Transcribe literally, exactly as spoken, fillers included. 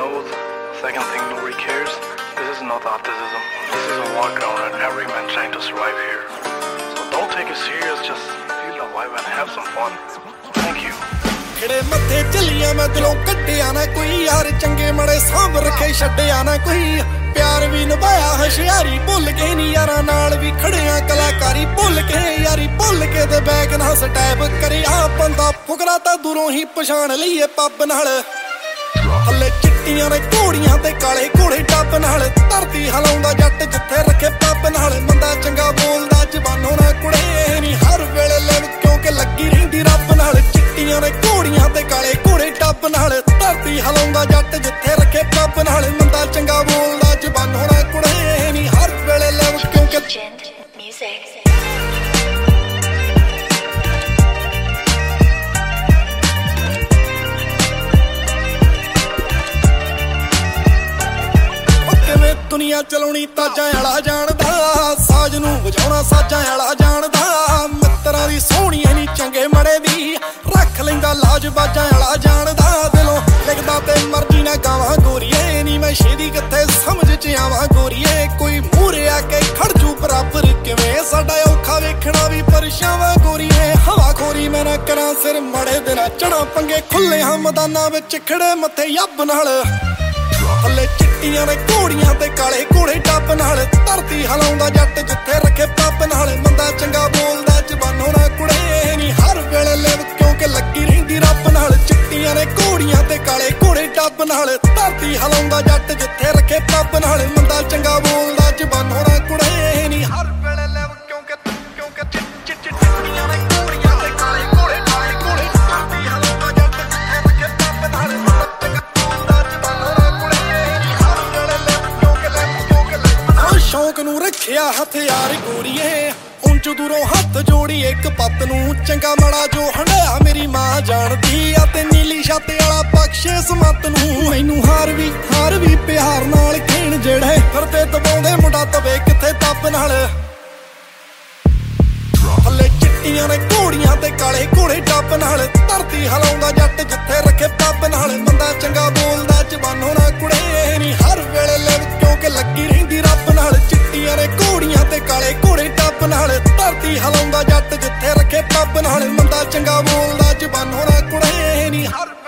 knows. Second thing, nobody cares. This is not autism. This is a war ground and every man trying to survive here. So don't take it serious, just feel the vibe and have some fun. Thank you. ਖੜੇ ਮੱਥੇ ਚੱਲੀਆਂ ਮੈਂ ਦਿਲੋਂ ਕੱਢਿਆ ਨਾ ਕੋਈ ਯਾਰ ਚੰਗੇ ਮੜੇ ਸਾਂਭ ਰੱਖੇ ਛੱਡਿਆ ਨਾ ਕੋਈ ਪਿਆਰ ਵੀ ਨਿਭਾਇਆ ਹੁਸ਼ਿਆਰੀ ਭੁੱਲ ਕੇ ਨੀ ਯਾਰਾਂ ਨਾਲ ਵੀ ਖੜਿਆ ਕਲਾਕਾਰੀ ਭੁੱਲ ਕੇ ਯਾਰੀ ਭੁੱਲ ਕੇ ਤੇ ਬੈਗ ਨਾਲ ਸਟੈਪ ਕਰਿਆ ਬੰਦਾ ਫੁਕਰਾ ਤਾਂ ਦੂਰੋਂ ਹੀ ਪਛਾਣ ਲਈਏ ਪੱਬ ਨਾਲ ਹੱਲੇ ਚਿੱਟੀਆਂ ਨੇ ਘੋੜੀਆਂ ਤੇ ਕਾਲੇ ਘੋੜੇ ਟੱਬ ਨਾਲ ਧਰਤੀ ਹਲਾਉਂਦਾ ਜੱਟ ਜਿੱਥੇ ਰੱਖੇ ਪੱਬ ਨਾਲ ਬੰਦਾ ਚੰਗਾ ਬੋਲਦਾ ਜ਼ਬਾਨੋਂ ਨਾ ਕੁੜੇ ਨੀ ਹਰ ਵੇਲੇ ਲਿਵ ਕਿਉਂਕਿ ਲੱਗੀ ਰਹਿੰਦੀ ਰੱਬ ਨਾਲ ਚਿੱਟੀਆਂ ਨੇ ਘੋੜੀਆਂ ਤੇ ਕਾਲੇ ਘੋੜੇ ਟੱਬ ਨਾਲ ਧਰਤੀ ਹਲਾਉਂਦਾ ਜੱਟ ਜਿੱਥੇ ਰੱਖੇ ਪੱਬ ਨਾਲ ਬੰਦਾ ਚੰਗਾ ਬੋਲਦਾ ਜ਼ਬਾਨੋਂ ਨਾ ਕੁੜੇ ਨੀ ਹਰ ਵੇਲੇ ਲਿਵ ਕਿਉਂਕਿ ਦੁਨੀਆ ਚਲਾਉਣੀ ਤਾਜਾਂ ਵਾਲਾ ਜਾਣਦਾ ਸਾਜ ਨੂੰ ਵਜਾਉਣਾ ਸਾਜਾਂ ਵਾਲਾ ਜਾਣਦਾ ਮਿੱਤਰਾਂ ਦੀ ਸੋਹਣੀ ਐ ਨੀ ਚੰਗੇ ਮੜੇ ਦੀ ਰੱਖ ਲੈਂਦਾ ਲਾਜ ਬਾਜਾਂ ਵਾਲਾ ਜਾਣਦਾ ਦਿਲੋਂ ਲਿਖਦਾ ਤੇ ਮਰਜ਼ੀ ਨਾ ਗਾਵਾਂ ਗੋਰੀਏ ਨੀ ਮੈਂ ਛੇਦੀ ਕਿੱਥੇ ਸਮਝ ਚ ਆਵਾਂ ਗੋਰੀਏ ਕੋਈ ਮੂਹਰੇ ਆ ਕੇ ਖੜ ਜੂ ਬਰਾਬਰ ਕਿਵੇਂ ਸਾਡਾ ਔਖਾ ਵੇਖਣਾ ਵੀ ਪਰਛਾਵਾਂ ਗੋਰੀਏ ਹਵਾ ਖੋਰੀ ਮੈਂ ਨਾ ਕਰਾਂ ਸਿਰ ਮੜੇ ਦੇ ਨਾ ਚੜਾ ਪੰਗੇ ਖੁੱਲੇ ਹਾਂ ਮੈਦਾਨਾਂ ਵਿੱਚ ਖੜੇ ਮੱਥੇ ਯੱਬ ਨਾਲ ਹੱਲੇ ਚਿੱਟੀਆਂ ਨੇ ਘੋੜੀਆਂ ਤੇ ਕਾਲੇ ਘੋੜੇ ਟੱਬ ਨਾਲ ਧਰਤੀ ਹਲਾਉਂਦਾ ਜੱਟ ਜਿੱਥੇ ਰੱਖੇ ਪੱਬ ਨਾਲ ਬੰਦਾ ਚੰਗਾ ਬੋਲਦਾ ਜ਼ਬਾਨੋਂ ਨਾ ਕੁੜੇ ਨੀ ਹਰ ਵੇਲੇ ਲਿਵ ਕਿਉਂਕਿ ਲੱਗੀ ਰਹਿੰਦੀ ਰੱਬ ਨਾਲ ਚਿੱਟੀਆਂ ਨੇ ਘੋੜੀਆਂ ਤੇ ਕਾਲੇ ਘੋੜੇ ਟੱਬ ਨਾਲ ਧਰਤੀ ਹਲਾਉਂਦਾ ਜੱਟ ਜਿੱਥੇ ਰੱਖੇ ਪੱਬ ਨਾਲ ਬੰਦਾ ਚੰਗਾ ਬੋਲਦਾ ਜ਼ਬਾਨੋਂ ਨਾ ਕੁੜੇ ਨੀ ਹਰ ਵੇਲੇ ਲਿਵ ਕਿਉਂਕਿ ਕਿਉਂਕਿ ਚਿੱਟੀਆਂ ਨੇ ਘੋੜੀਆਂ ਤੇ ਕਾਲੇ ਘੋੜੇ ਕਾਲੇ ਘੋੜੇ ਧਰਤੀ ਹਲਾਉਂਦਾ ਜੱਟ ਜਿੱਥੇ ਰੱਖੇ ਪੱਬ ਨਾਲ ਸ਼ੌਂਕ ਨੂੰ ਰੱਖਿਆ ਹਥਿਆਰ ਗੋਰੀਏ ਉਂਝ ਦੂਰੋਂ ਹੱਥ ਜੋੜੀ ਇੱਕ ਪੱਤ ਨੂੰ ਚੰਗਾ ਮਾੜਾ ਜੋ ਹੰਡਿਆ ਮੇਰੀ ਮਾਂ ਜਾਣਦੀ ਆ ਤੇ ਨੀਲੀ ਛੱਤ ਵਾਲਾ ਬਖਸ਼ੇ ਸਮਤ ਨੂੰ ਮੈਨੂੰ ਹਾਰ ਵੀ ਹਾਰ ਵੀ ਪਿਆਰ ਨਾਲ ਖੇਣ ਜਿਹੜੇ ਫਿਰਦੇ ਦਬਾਉਂਦੇ ਮੁੰਡਾ ਤਵੇ ਕਿੱਥੇ ਤੱਬ ਨਾਲ ਹੱਲੇ ਚਿੱਟੀਆਂ ਨੇ ਘੋੜੀਆਂ ਤੇ ਕਾਲੇ ਘੋੜੇ ਟੱਬ ਨਾਲ ਧਰਤੀ ਹਲਾਉਂਦਾ ਜੱਟ ਜਿੱਥੇ ਰੱਖੇ ਪੱਬ ਨਾਲ ਬੰਦਾ ਚੰਗਾ ਬੋਲਦਾ ਜ਼ਬਾਨੋਂ ਨਾ ਕੁੜੇ ਨੀ ਹਰ ਵੇਲੇ ਲਿਵ ਕਿਉਂਕਿ ਲੱਗੀ ਰਹਿੰਦੀ ਰੱਬ ਨਾਲ ਚਿੱਟੀਆਂ ਨੇ ਘੋੜੀਆਂ ਤੇ ਕਾਲੇ ਘੋੜੇ ਟੱਬ ਨਾਲ ਧਰਤੀ ਹਲਾਉਂਦਾ ਜੱਟ ਜਿੱਥੇ ਰੱਖੇ ਪੱਬ ਨਾਲ ਬੰਦਾ ਚੰਗਾ ਬੋਲਦਾ ਜ਼ਬਾਨੋਂ ਨਾ ਕੁੜੇ ਨੀ ਹਰ